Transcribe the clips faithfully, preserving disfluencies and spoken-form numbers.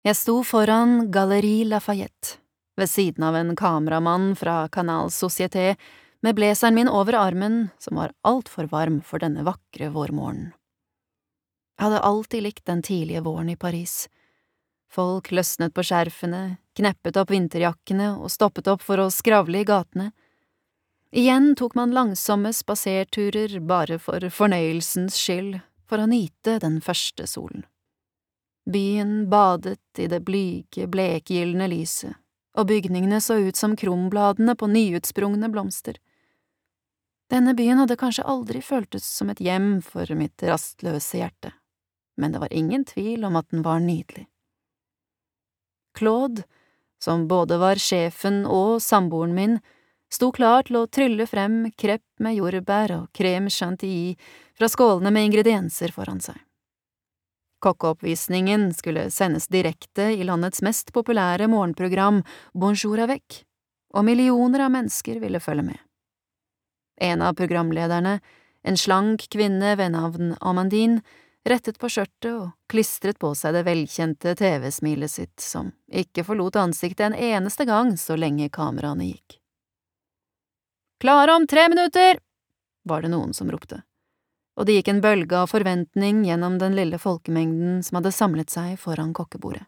Jeg sto foran Galerie Lafayette, ved siden av en kameramann fra Canal Société, med blazeren min over armen, som var alt for varm for denne vakre vårmorgenen. Jeg hadde alltid likt den tidlige våren i Paris. Folk løsnet på skjerfene, kneppet opp vinterjakkene og stoppet opp for å skravle i gatene. Igjen tok man langsomme spaserturer bare for fornøyelsens skyld, for å nyte den første solen. Byen badet i det blyge, blekgylne lyset, og bygningene så ut som krombladene på nyutsprungne blomster. Denne byen hadde kanskje aldri føltes som et hjem for mitt rastløse hjerte, men det var ingen tvil om at den var nydelig. Claude, som både var sjefen og samboeren min, sto klar til å trylle frem krepp med jordbær og crème chantilly fra skålene med ingredienser foran seg. Kokkeoppvisningen skulle sendes direkte i landets mest populære morgenprogram Bonjour avec, og millioner av mennesker ville følge med. En av programlederne, en slank kvinne ved navn Amandine, rettet på skjørtet og klistret på seg det velkjente T V-smilet sitt, som ikke forlot ansiktet en eneste gang så lenge kameraene gikk. «Klare om tre minutter!» var det noen som ropte, og det gikk en bølge av forventning gjennom den lille folkemengden som hadde samlet seg foran kokkebordet.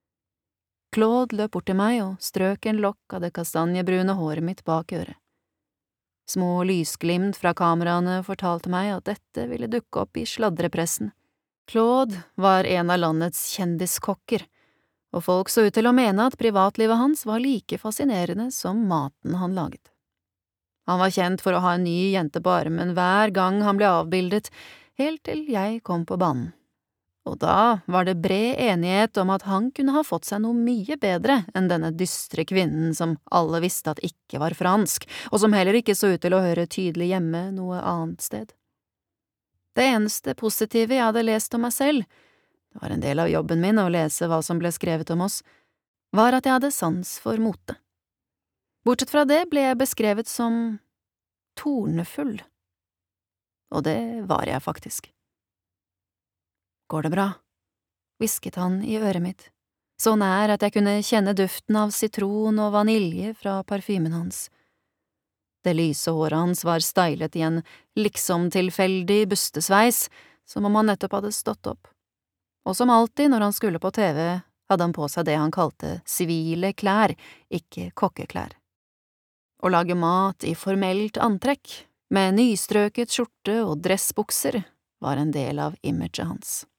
Claude løp bort til meg og strøk en lokk av det kastanjebrune håret mitt bak øret. Små lysglimt fra kameraene fortalte meg at dette ville dukke opp i sladrepressen. Claude var en av landets kjendiskokker, og folk så ut til å mene at privatlivet hans var like fascinerende som maten han laget. Han var kjent for å ha en ny jente på armen hver gang han ble avbildet, helt til jeg kom på banen. Og da var det bred enighet om at han kunne ha fått seg noe mye bedre enn denne dystre kvinnen som alle visste at ikke var fransk, og som heller ikke så ut til å høre tydelig hjemme noe annet sted. Det eneste positive jeg hadde lest om meg selv, det var en del av jobben min å lese hva som ble skrevet om oss, var at jeg hadde sans for mote. Bortsett fra det ble jeg beskrevet som tornefull. Og det var jeg faktisk. «Går det bra?» hvisket han i øret mitt, så nær at jeg kunne kjenne duften av sitron og vanilje fra parfymen hans. Det lyse håret hans var stylet i en liksom tilfeldig bustesveis, som om han nettopp hadde stått opp. Og som alltid når han skulle på T V, hadde han på seg det han kalte sivile klær, ikke kokkeklær. Å lage mat i formelt antrekk, med nystrøket skjorte og dressbukser, var en del av imaget hans.